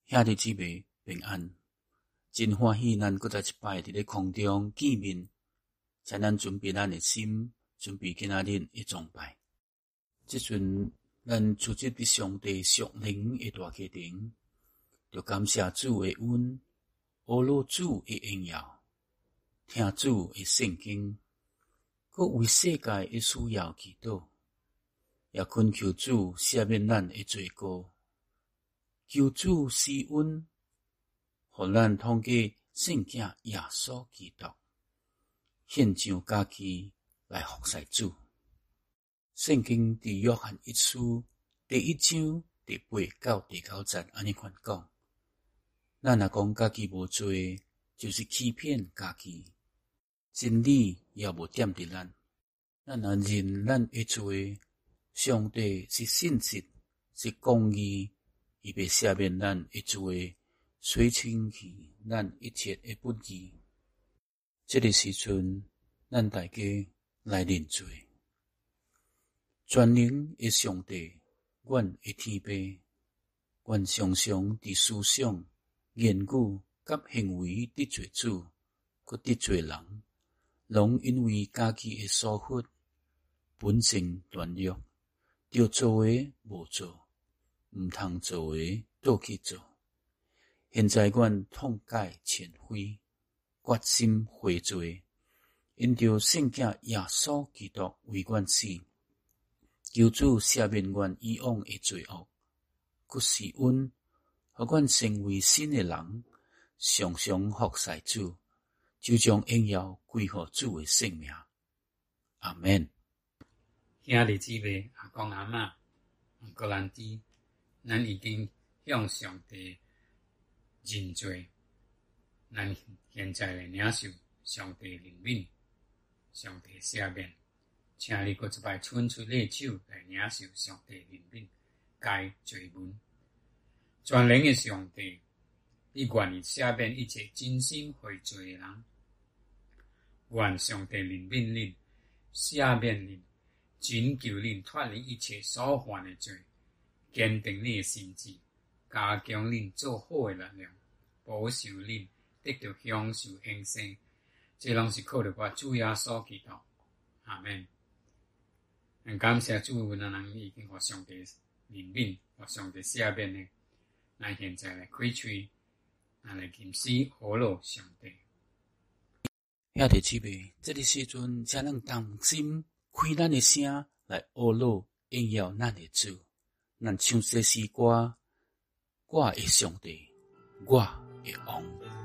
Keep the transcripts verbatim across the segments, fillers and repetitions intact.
兄弟姊妹平安，真欢喜咱搁再一摆伫咧空中见面，请咱准备咱的心，准备今仔日的崇拜。即阵咱出入伫上帝属灵的大家庭，就感谢主的恩，学罗主的荣耀，听主的圣经，搁为世界的需要祈祷，也恳求主赦免咱的罪过。求主施恩，互咱通过圣子耶稣基督，献上家己来服侍主。圣经伫约翰一书第一章第八到第九节安尼款讲：咱若讲家己无罪，就是欺骗家己，真理也无踮伫咱。咱若认咱的罪，上帝是信实，是公义。伊要赦免咱的罪，洗清去咱一切的不义。这个时阵，咱大家来认罪。全能的上帝，阮的天父，阮常常伫思想、言语甲行为得罪主，佮得罪人，拢因为家己的疏忽、本性软弱，着做的无做。毋通做的倒去做。现在阮痛改前非，决心悔罪，因着圣子耶稣基督为阮死，求主赦免阮以往的罪恶，佮施恩，互阮成为新的人，常常服侍主，就将荣耀归乎主的圣名。阿们。 兄弟姊妹、阿公阿嬷、个人弟。咱已经向上帝认罪，咱现在来领受上帝怜悯，上帝赦免，请你搁一摆伸出你手来领受上帝怜悯，该罪文。全能的上帝，你愿意赦免一切真心悔罪的人，愿上帝怜悯恁，赦免恁，拯救恁脱离一切所犯的罪。坚定你的心志，加强恁做好的力量，保守恁得到享受永生。这拢是靠着我主耶稣基督。阿们。很感谢主，咱人已经互上帝怜悯，互上帝赦免的。咱现在来开喙，咱来吟诗学罗上帝。 兄弟姊妹，这个时阵，请咱同心开咱的声来学罗荣耀咱的主。咱唱这诗歌，我的上帝，我的王。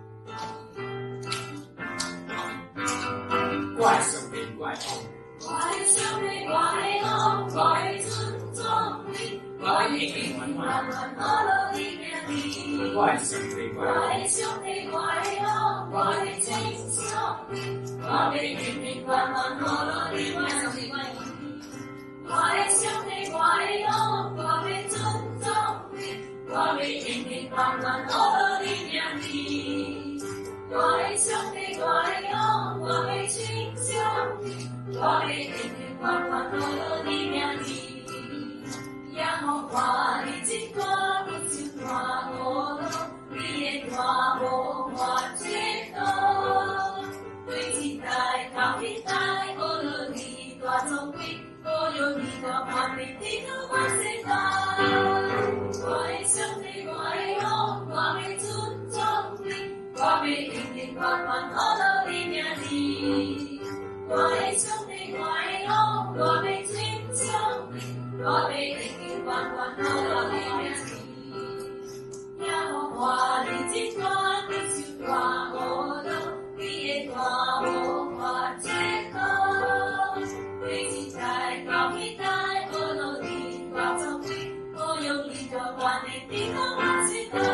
我的上帝，我的王。我的上帝，我的王。我的尊重你，我的敬虔万万阿罗的名字。我的上帝，我的上帝，我的王。我的敬重你，我的敬虔万万阿罗的名字。我的上帝，我的王，我的尊重你，我的敬虔万万阿罗的名字。我的上帝，我的王，我的敬重你，我的敬虔万万阿罗的名字。耶和华你真大，你就大无路，你的大无法解脱。对一代到一代，阿罗的大作为。我有你的万里地图万世代，我的上帝，我的王，我的尊重你，我的敬虔万万阿罗的名字。我的上帝，我的王，我的敬重你，我的敬虔万万阿罗的名字。耶和华你真大，你就大无路，你的大无法解脱。对一代到一代，阿罗的大作为，我用你的万里地图万世代。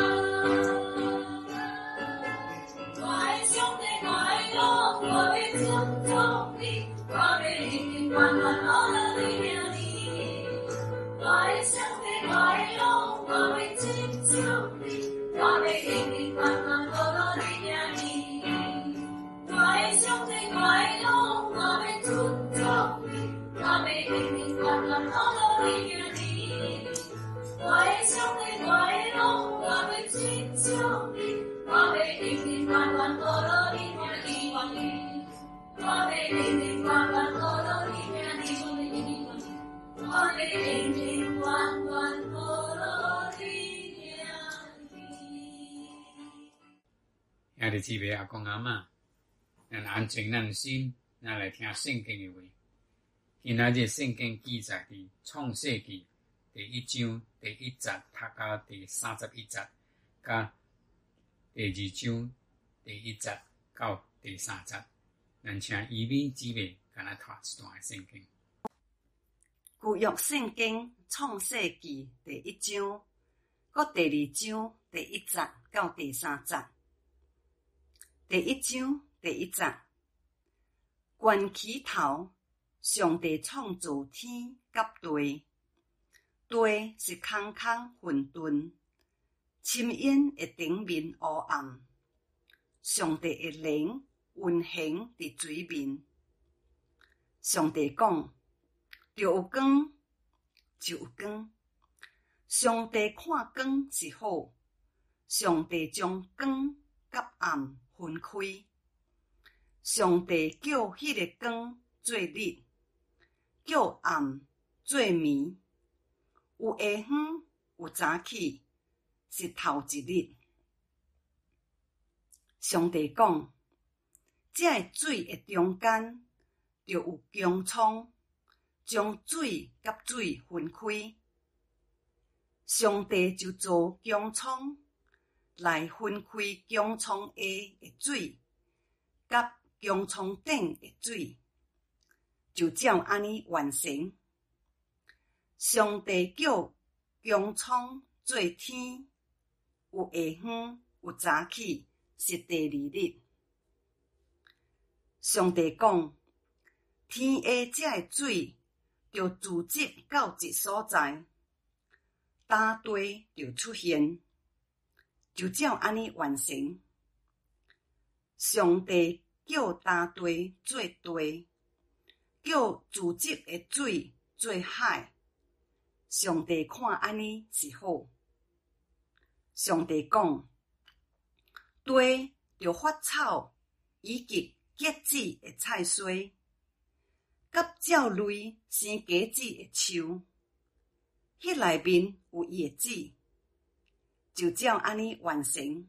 我的上帝，我的王，我的尊重你，我的敬虔万万阿罗的名字。我的上帝，我的王，我的敬重你，我的敬虔万万阿罗的名字。我的上帝，我的王，我的尊重你，我的敬虔万万阿罗的名字。我的上帝，我的王，我的爱的姊妹阿公阿嬷，咱安静咱心，咱来听圣经的话。今仔日圣经记载伫创世纪第一章第一节读到第三十一节，甲第二章第一节到第三节。咱请伊美姊妹甲咱读一段圣经。 旧约圣经创世纪第一章，搁第二章第一节到第三节。第一章第一节，关起头，上帝创造天甲地，地是空空混沌，深渊的顶面黑暗。上帝的灵运行伫水面。上帝讲，就有光，就有光。上帝看光是好，上帝将光甲暗分开。上帝叫迄个光做日，叫暗做暝。有下昏，有早起，是头一日。上帝讲，这个水的中间就有穹苍，将水甲水分开。上帝就做穹苍来分开穹苍下的水，甲穹苍顶的水，就照安尼完成。上帝叫穹苍做天，有下昏，有早起，是第二日。上帝讲，天下这个水就聚集到一所在，大地就出现，就照安尼完成。上帝叫大地做地，叫聚集的水做海。上帝看安尼是好。上帝讲，地就发草，以及结子的菜蔬，甲鸟类生果子的树，迄内面有叶子，就照安尼完成。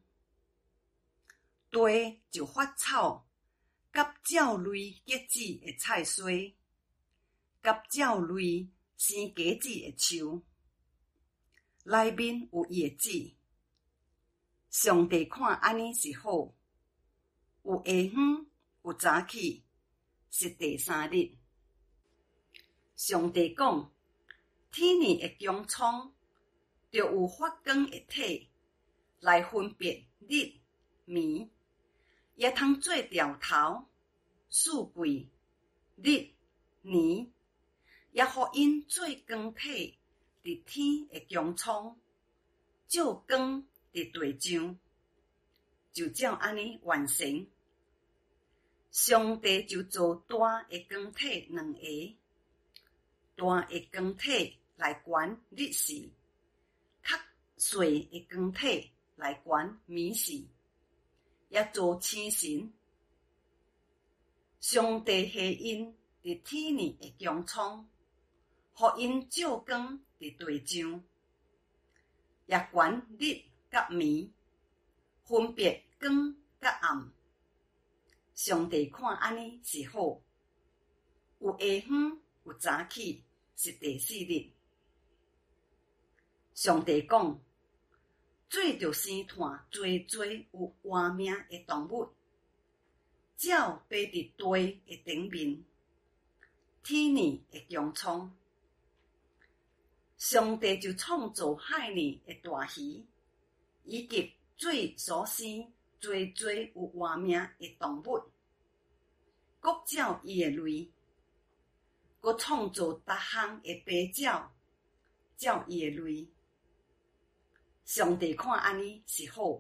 地就发草，甲鸟类结子的菜蔬，甲鸟类生果子的树，内面有叶子。上帝看安尼是好，有下昏，有早起，是第三日。上帝讲，天年的穹苍，就有发光的体来分别日暝，也通做条头、四季、日年，也互因做光体伫天的穹苍，照光伫地上，就照安尼完成。上帝就做大的光体两个，大的光体来管日时，较细的光体来管暝时，也做星辰。上帝下因伫天年的穹苍，互因照光伫地上，也管日甲暝，分别光甲暗。上帝看安尼是好，有下昏，有早起，是第四日。上帝讲，水就生炭多多有活命的动物，鸟飞伫地的顶面，天年的穹苍。上帝就创造海里的大鱼，以及水所生多多有活命的动物，各照伊的类，佮创造逐项的飞鸟，照伊的类。上帝看安尼是好。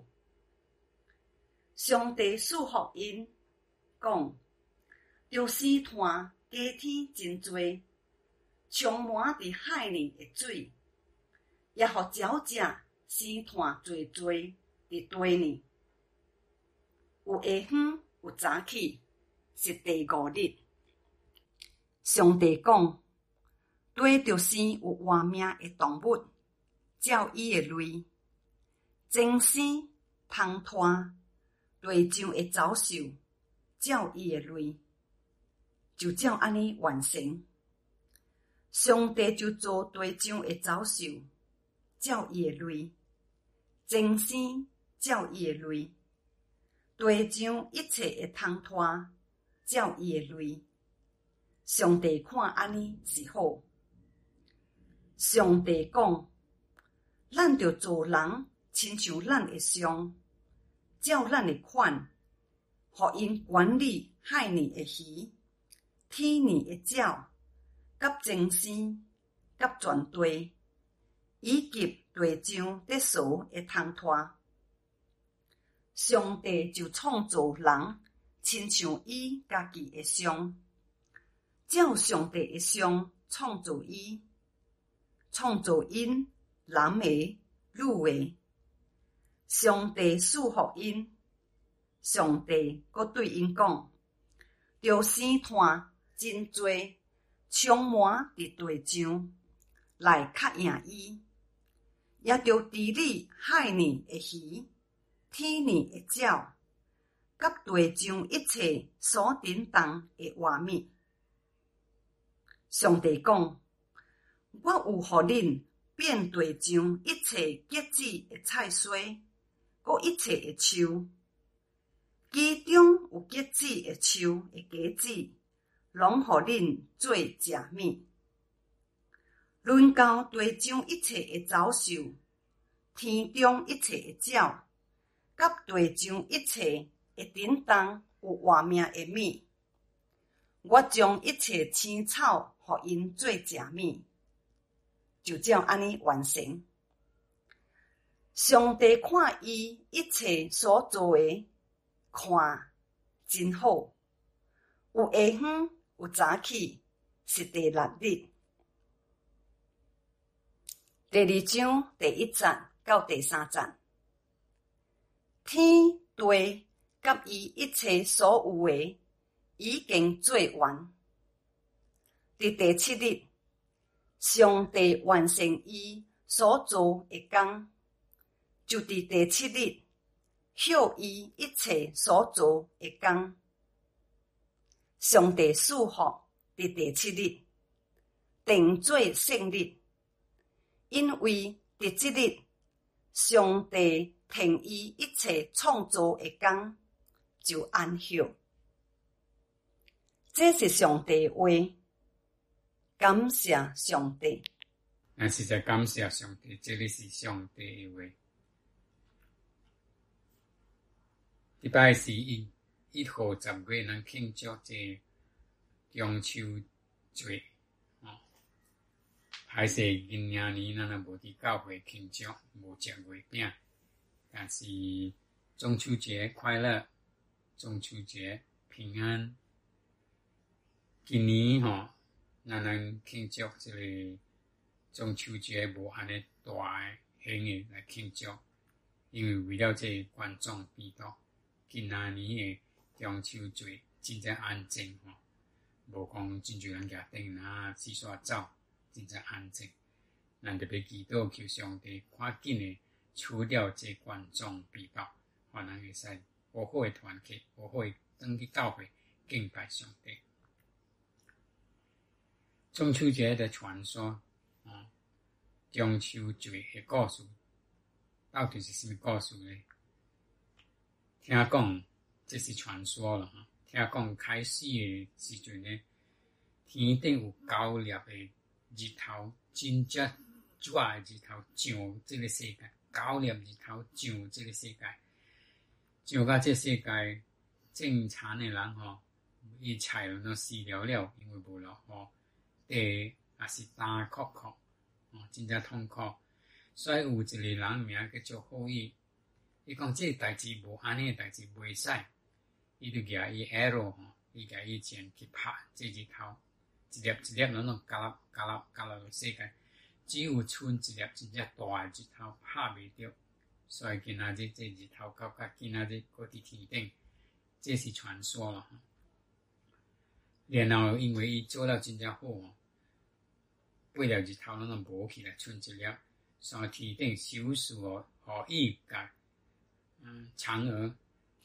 上帝祝福因，讲，就生炭加天真多，充满伫海里的水，也互鸟只生炭多多伫地里。有下昏，有早起，是第五日。上帝讲，地就生有活命的动物，照伊的类，精生、芳团、 地上会走兽，照伊诶类，就照安尼完成。上帝就做地上会走兽，照伊诶类，精生照伊诶类，地上一切会通拖，照伊诶类。上帝看安尼是好。上帝讲，咱着做人，亲像咱诶像，照咱诶款，互因管理海里诶鱼、天里诶鸟、甲精生、甲全地，以及地上得所会通拖。上帝就创造人，亲像伊家己诶像，照上帝诶像创造伊，创造因男诶、女诶。上帝祝福因，上帝阁对因讲，着生炭真多，充满伫地上，来较赢伊，也着治理海里诶鱼、天里诶鸟，甲地上一切所震动诶活物。上帝讲，我有互恁变地上一切结子诶菜蔬，阁一切诶树，其中有结子诶树诶果子，拢互恁做食物。轮到地上一切诶走兽，天中一切诶鸟，甲地上一切会震动有活命诶物，我将一切青草互因做食物，就照安尼完成。上帝看伊一切所做诶，看真好。有下昏，有早起，是第六日。第二章第一节到第三节，天地甲伊一切所有诶，已经做完。伫第七日，上帝完成伊所做诶工，就伫第七日休伊一切所做诶工。上帝祝福伫第七日，定做圣日，因为伫即日，上帝停伊一切创造诶工，就安息。这是上帝话，感谢上帝。 咱实在感谢上帝，这里是上帝诶话。礼拜四一一号十月，咱庆祝这中秋节。哦，还是今年年咱也无伫教会庆祝，无食月饼。但是中秋节快乐，中秋节平安。今年吼，咱能庆祝这个中秋节无安尼大诶兴诶来庆祝，因为为了这观众比较。今仔年诶中秋节真正安静吼，无讲真侪人举灯啊、四散走，真正安静。咱特别祈祷求上帝赶紧诶除掉这观众比较，互咱会使好好诶团结，好好诶转去教会敬拜上帝。中秋节的传说，哦，中秋节诶故事，到底是什么故事呢？听讲这是传说了哈。听讲开始的时阵呢，天顶有九粒的日头，真正热的日头上这个世界，九粒日头上这个世界，上到这世界正常的人吼，伊菜拢死了了，因为无落雨，地也是干枯枯，哦，真正痛苦。所以有一个人名叫做后羿。伊讲这个代志无安尼诶代志袂使，伊就举伊 arrow 吼，伊举伊剑去拍这日头，一粒一粒拢拢夹落夹落夹落世界，只有剩一粒真正大诶日头拍袂着，所以今仔日这日头到甲今仔日搁伫天顶，这是传说咯。然后因为伊做了真正好哦，八粒日头拢拢无起来，剩一粒，所以天顶收束哦，互伊甲。嗯，嫦娥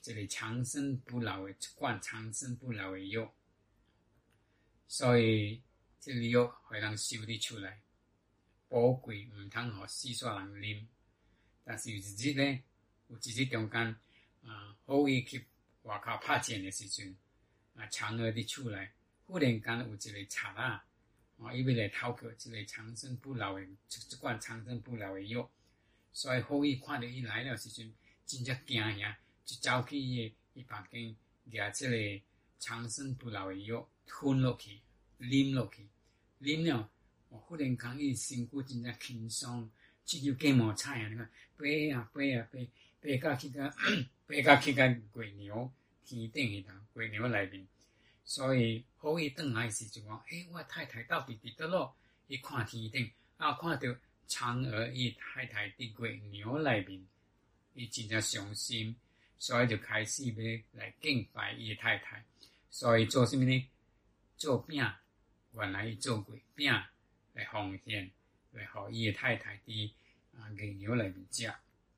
一个长生不老的一罐长生不老的药，所以这个药会人收得出来，宝贵毋通互四煞人啉。但是有一日咧，有一日中间啊，好意去外口拍箭的时阵，啊，嫦娥伫厝内，忽然间有一个贼啊，啊，伊要来偷去一个长生不老的一罐长生不老的药，所以好意看到伊来了时阵，真正惊呀，就走去伊的伊房间，拿这个长生不老的药吞落去，啉落去，啉了，哦，忽然间伊身躯真正轻松，只有鸡毛菜啊！你看飞啊飞啊飞，飞到去个飞到去个月牛天顶迄头，月牛内面。所以好伊转来时就讲，诶、欸，我太太到底伫倒落？伊看天顶，啊，看到嫦娥伊太太伫月牛内面，伊真正伤心，所以就开始要来敬拜伊太太。所以做什么呢？做饼，原来伊做月饼来奉献，来互伊太太伫啊月牛内面食。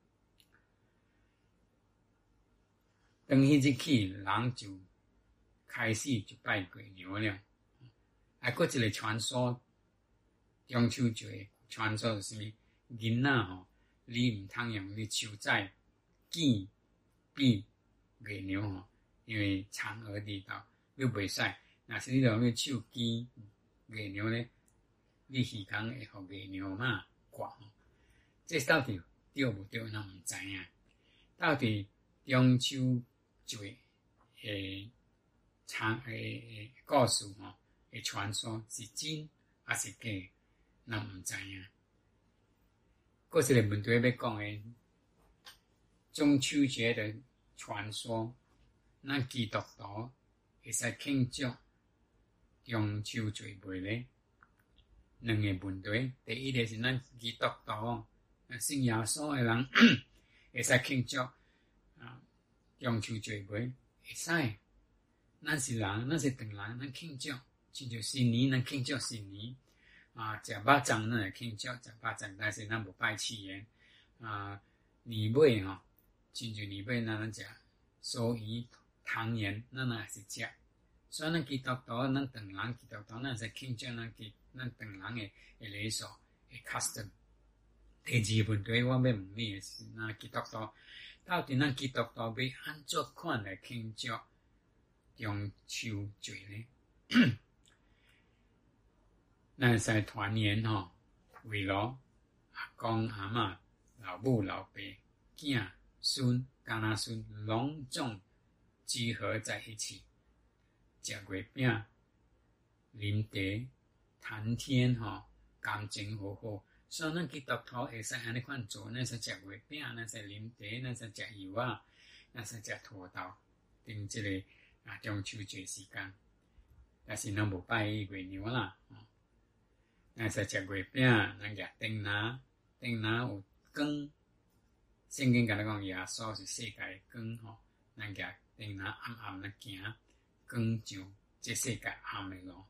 当迄日起，人就开始就拜月牛了。还佫一个传说，中秋节传说是啥物？囡仔吼，你毋通用你手指见比月牛吼，因为嫦娥伫斗，你袂使。若是你用你手见月牛咧，你耳孔会互月牛嘛刮吼。这到底对无对，咱毋知影。到底中秋节诶？长诶故事吼，诶传说是真还是假，咱毋知影。佫一个问题要讲诶，中秋节的传说，咱基督徒会使庆祝中秋节袂咧？两个问题，第一个是咱基督徒，信耶稣诶人会使庆祝啊中秋节袂？会使。咱是人，咱是唐人，咱庆祝，亲像新年，咱庆祝新年啊，食肉粽咱会庆祝食肉粽，但是咱无拜七元啊。年尾吼，亲像年尾咱咱食酥鱼、汤圆，咱也是食。所以咱基督徒，咱唐人基督徒，咱是庆祝咱基咱唐人诶诶礼俗诶 custom。第二个问题，我要问你诶是，咱基督徒到底咱基督徒要安怎款来庆祝中秋节呢？咱使团圆吼，围炉阿公阿嬷、老母老爸、囝孙、干仔孙，隆重集合在一起，食月饼、啉茶、谈天吼，感情好好。所以咱基督徒会使安尼款做，咱使食月饼，咱使啉茶，咱使食油啊，咱使食土豆，顶即个啊中秋节时间。但是咱无拜月牛啦，咱使食月饼，咱举灯篮，灯篮有光。圣经甲咱讲，耶稣是世界的光吼，咱举灯篮暗暗咱行，光上这世界暗的路。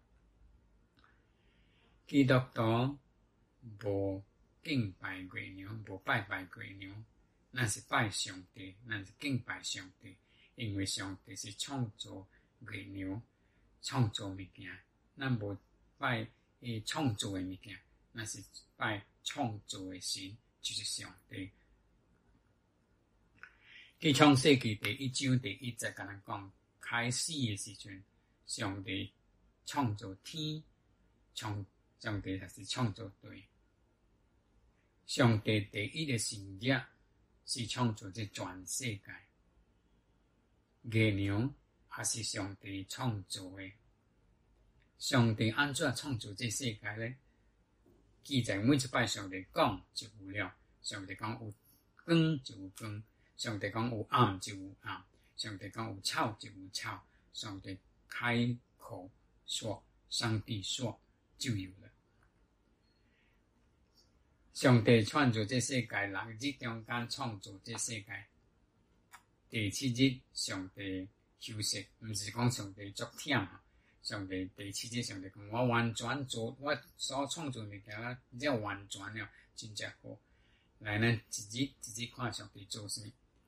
基督徒无敬拜月牛，无拜拜月牛，咱是拜上帝，咱是敬拜上帝，因为上帝是创造月牛，创造物件，咱无拜伊创造的物件，咱是拜创造的神，就是上帝。伫创世纪第一章第一节甲咱讲，开始的时阵，上帝创造天，创上帝也是创造地。上帝第一个神业是创造这全世界，月牛也是上帝创造的。上帝安怎创造这世界呢？记载每一摆上帝讲就有了，上帝讲有光就有光，上帝讲有暗就有暗，上帝讲有草就有草，上帝开口说，上帝说就有了。上帝创造这世界，六日中间创造这世界，第七日上帝休息，毋是讲上帝足忝哈。上帝第七日上帝讲，我完全做我所创造物件啦，只完全了，真正好。来，咱一日一日看上帝做啥物。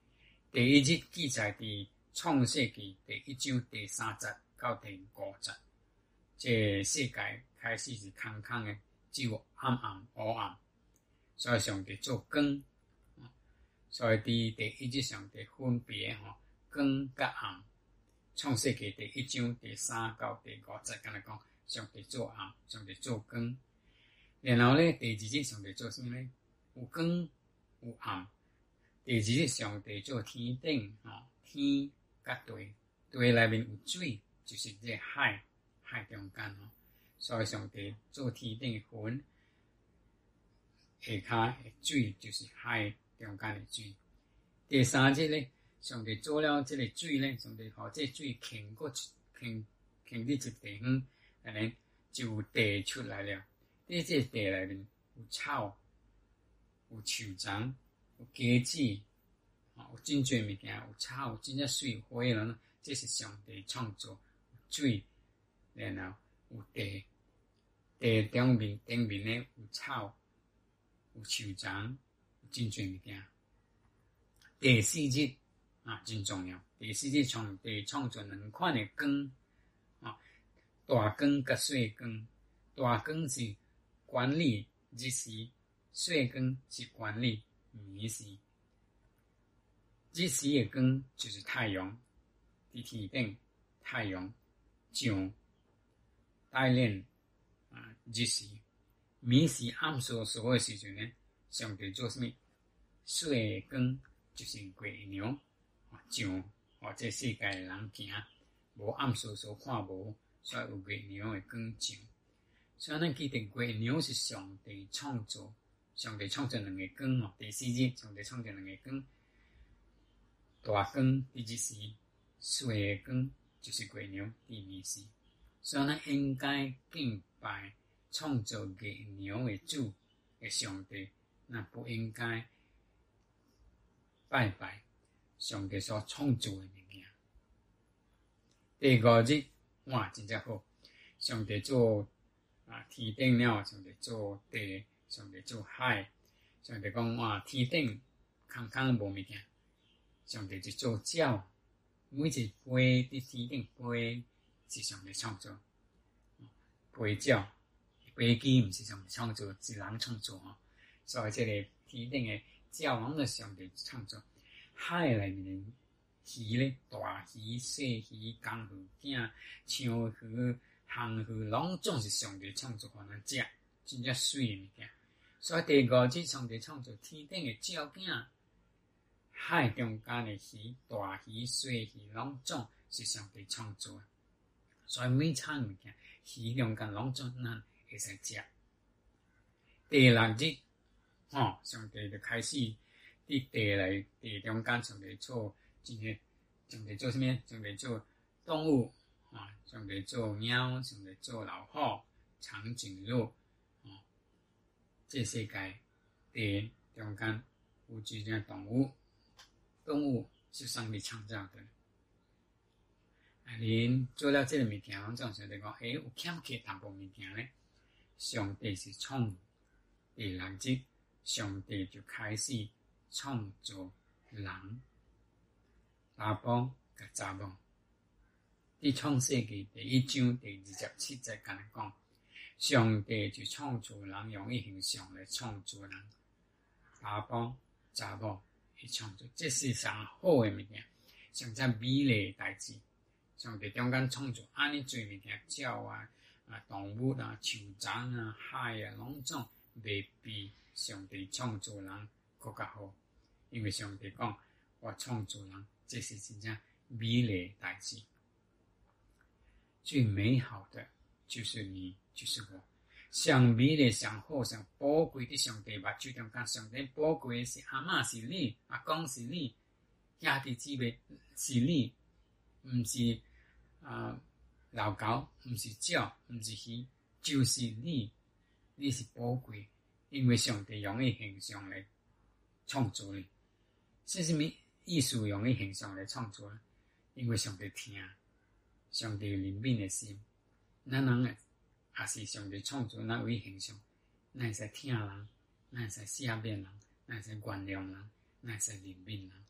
第一日记载伫创世纪第一章第三节到第五节，这世界开始是空空的，只有暗暗黑暗，所以上帝做光，所以伫第一日上帝分别吼光甲暗。创世纪第一章第三到第五节，敢若讲上帝做暗，上帝做光。然后咧，第二日上帝做啥物咧？有光有暗。第二日上帝做天顶吼，天甲地，地内面有水，就是这海，海中间吼。所以上帝做天顶的云，下骹的水就是海中间的水。第三日咧。上帝做了这个水咧，上帝互这水倾过倾倾伫一地方，安尼就有地出来了。伫这地内面有草、有树丛、有果子，有真侪物件，有草，有真正水花了。这是上帝创造水，然后有地，地中面顶面咧有草、有树丛，有真侪物件。第四日。啊，真重要！第四日上帝创造两款的光，啊，大光甲小光。大光是管理日时，小光是管理暝时。日时的光就是太阳，伫天顶，太阳上带领啊日时。暝时暗烁烁的时阵呢，上帝做啥物？小光就是月亮。像或这世界的人行，无暗烁烁看无，所以有月亮的光照。所以咱记得月亮是上帝创造，上帝创造两个光哦。第四日上帝创造两个光，大光伫日时，小的光就是月亮伫暝时。所以咱应该敬拜创造月亮的主的上帝，那不应该拜拜上帝所创造的物件。第五日，哇，真正好！上帝做啊天顶了，上帝做地，上帝做海。上帝讲哇，天顶空空无物件，上帝就做鸟，每一飞伫天顶飞是上帝创造。飞鸟、飞机毋是上帝创造，是人创造哦。所以这个天顶的鸟，拢是上帝创造。海内面的鱼咧，大鱼、小鱼、公鱼、囝、青鱼、红鱼，拢总是上帝创造互咱食，真正水的物件。所以第五日，上帝创造天顶的鸟囝，海中间的鱼、大鱼、小鱼，拢总是上帝创造的。所以每餐物件，鱼中间拢总咱会使食。第六日，吼、哦，上帝就开始。伫地内地中间，上帝做这些，上帝做啥物？上帝做动物啊，上帝做猫，上帝做老虎、长颈鹿，哦，这世界地中间有这些动物，动物是上帝创造的。啊，恁做了这个物件，拢总上帝讲，诶、欸，有欠缺淡薄物件咧。上帝是创第六日，上帝就开始。创造人，查甫甲查某。伫创世纪第一章第二十七节敢若讲，上帝就创造人用伊形象来创造人，查甫查某去创造，这是上好诶物件，上则美丽诶代志。上帝中间创造安尼侪物件，鸟啊、啊动物啊、树丛啊、海啊，拢总袂比上帝创造人更较好。因为上帝讲，我创造人，这是真正美丽的代志。最美好的就是你，就是我。上美丽、上好、上宝贵的上帝目睭中间，上帝宝贵是阿嬷是你，阿公是你，兄弟姊妹是你，毋是啊、呃、老狗，毋是鸟，毋是鱼，就是你。你是宝贵，因为上帝用伊形象来创造你。是啥物意思？用伊形象来创造呢？因为上帝听，上帝怜悯的心，咱人诶也是上帝创造咱有伊形象，咱会使听人，咱会使赦免人，咱会使原谅人，咱会使怜悯人，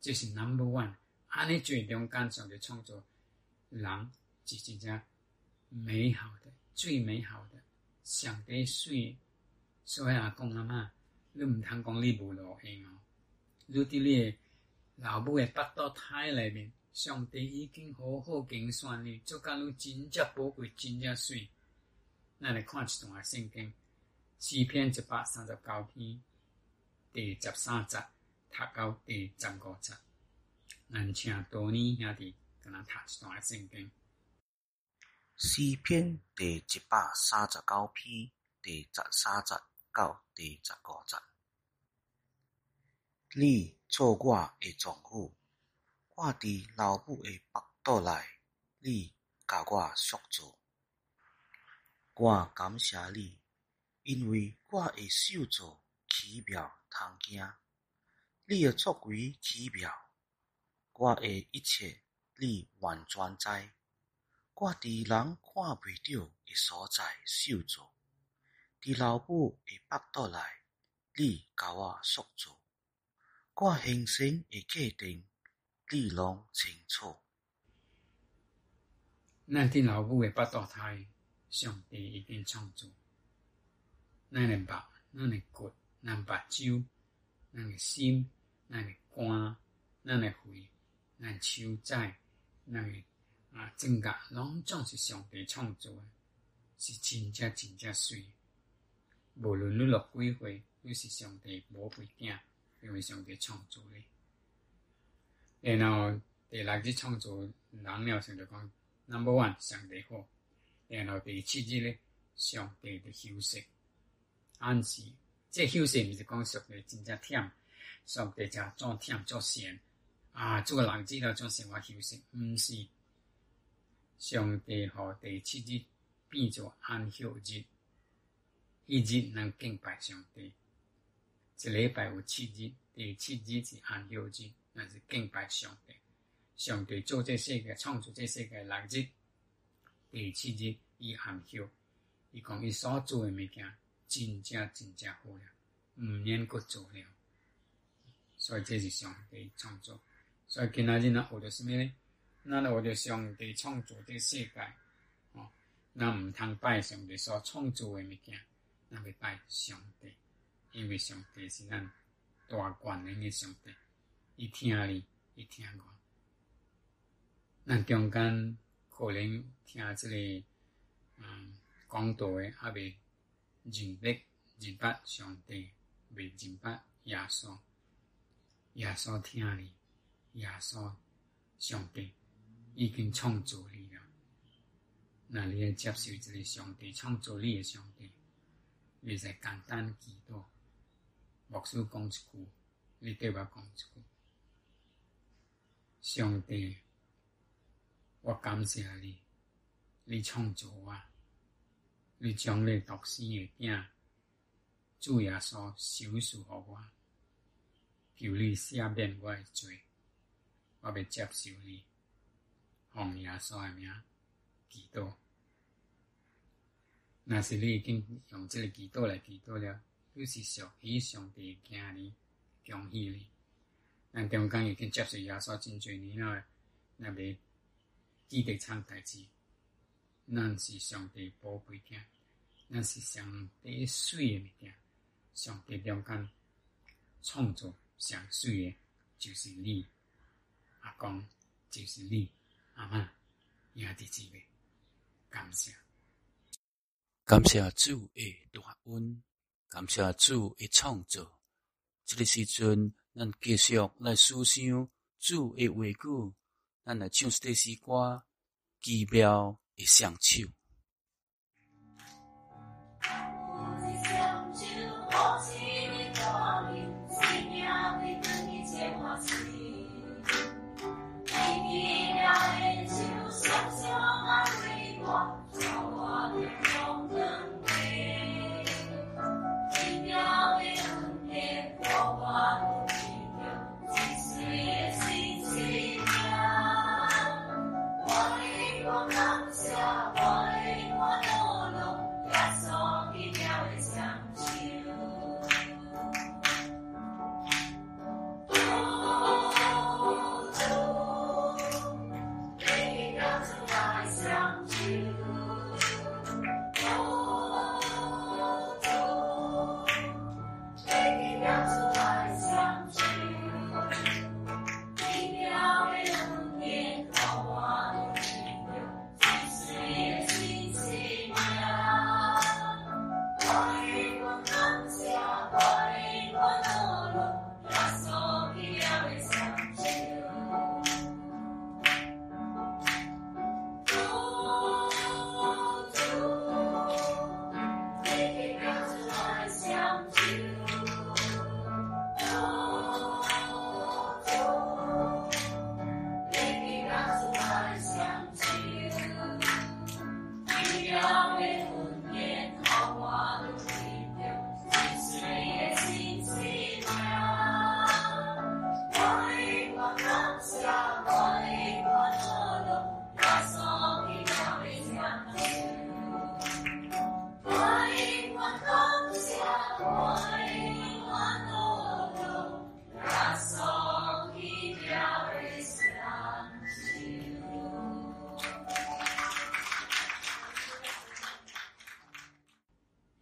这是 number one。安尼最中间上帝创造人是真正美好的，最美好的。上帝水，所以阿公阿嬷，你毋通讲你无路用哦。你伫你的老母的腹肚胎内面，上帝已经好好精选你，做甲你真正宝贵，真正水。咱来看一段圣经，诗篇一百三十九篇第十三节，读到第十五节。咱请多尼兄弟跟咱读一段圣经。 诗篇第一百三十九篇第十三节到第十五节。你做我的丈夫，我伫老母的腹肚内，你甲我塑造。我感谢你，因为我的手作奇妙通行，你的作为奇妙，我的一切你完全知。我伫人看袂到的所在受造，伫老母的腹肚内，你甲我塑造。我形成的界定，你拢清楚。 咱伫老母的腹肚胎，上帝已经创造。咱的肉，咱的骨，咱目睭，咱的心，咱的肝，咱的肺，咱手指，咱的啊，整个拢总是上帝创造的，是真正真正水。无论你落几岁，你是上帝无配囝，因为上帝创造你。然后第六日创造人了，上帝讲 number one 上帝好。然后第七日咧，上帝的休息。安息，这休息毋是讲上帝真正忝，上帝真做忝做闲啊，做个人知道做生活休息，毋是。上帝互第七日变作安息日，迄日能敬拜上帝。一礼拜有七日，第七日是安息日，那是敬拜上帝。上帝做这世界，创造这世界六日，第七日伊安息。伊讲伊所做的物件，真正真正好了，毋免阁做了。所以这是上帝创造。所以今仔日咱学到什么呢？咱学着上帝创造这世界，哦，咱毋通拜上帝所创造的物件，咱要拜上帝，因为上帝是咱大权能的上帝，伊听你，伊听我。咱中间可能听这个嗯讲道的，还未认识认捌上帝，未认捌耶稣，耶稣听你，耶稣上帝。已经创造你了，那你要接受这个上帝创造你的上帝，你才简单祈祷。牧师讲一句，你对我讲一句：上帝，我感谢你，你创造我，你将你独生的囝主耶稣收赎予我，求你赦免我的罪，我要接受你。奉耶稣的名祈祷。若是你已经用这个祈祷来祈祷了，你是属于上帝的囝儿，恭喜你。咱中间已经接受耶稣真侪年了，咱袂记得场代志。咱是上帝宝贝囝，咱是上帝水的物件。上帝中间创造上水的，就是你，阿公就是你。阿嬷，兄弟姊妹，感谢， 感谢主的大恩，感谢主的创造。这个时阵，咱继续来思想主的话语，咱来唱这首歌，奇妙的双手。 我的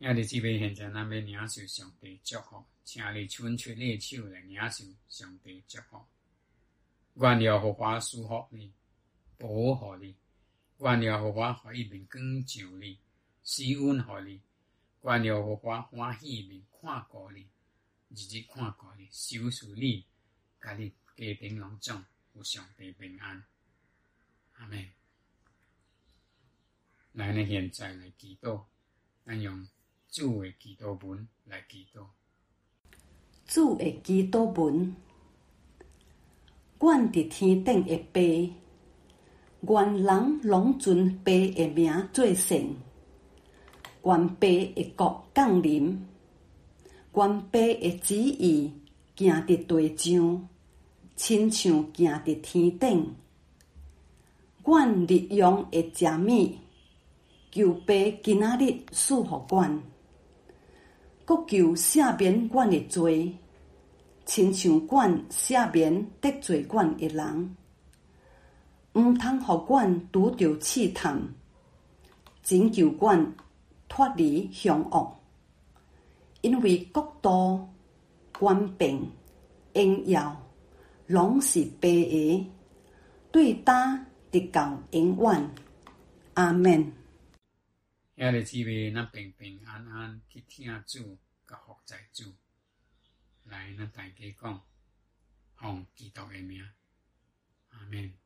兄弟姊妹，现在咱要领受上帝祝福，请你伸出你的手来领受上帝祝福。愿耶和华祝福你，保护你；愿耶和华互伊面光照你，施恩互你；愿耶和华欢喜面看顾你，日日看顾你，收拾你，甲你家庭拢总有上帝平安。阿们。咱呢现在来祈祷，咱用主的祈祷文来祈祷。 主的祈祷文，阮伫天顶的爸，愿人拢尊爸的名做圣，愿爸的国降临，愿爸的旨意行伫地上，亲像行伫天顶。阮日用的食物，求爸今仔日赐互阮，阁求赦免阮的罪，亲像阮赦免得罪阮的人，毋通互阮拄着试探，拯救阮脱离凶恶。因为国度、权柄、荣耀，拢是爸的，对答直到永远。阿们。 兄弟姊妹，咱平平安安去听主，甲服在主。来，咱大家讲，奉基督的名，阿们。